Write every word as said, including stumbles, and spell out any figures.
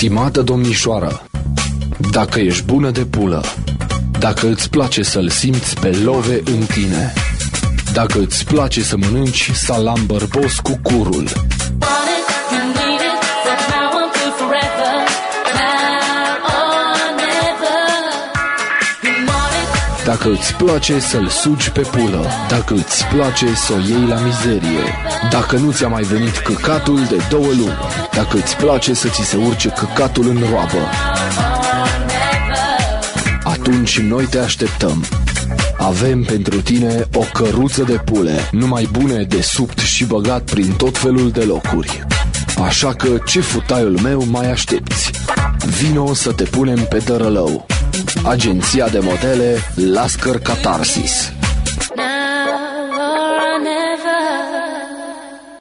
Stimată domnișoară, dacă ești bună de pulă, dacă îți place să-l simți pe love în tine, dacă îți place să mănânci salam bărbos cu curul, dacă îți place să-l sugi pe pulă, dacă îți place să o iei la mizerie, dacă nu ți-a mai venit căcatul de două luni, dacă îți place să ți se urce căcatul în roabă, atunci noi te așteptăm. Avem pentru tine o căruță de pule, numai bune de subt și băgat prin tot felul de locuri. Așa că ce futaiul meu mai aștepți? Vino să te punem pe tărălău. Agenția de modele Lascăr Catarsis.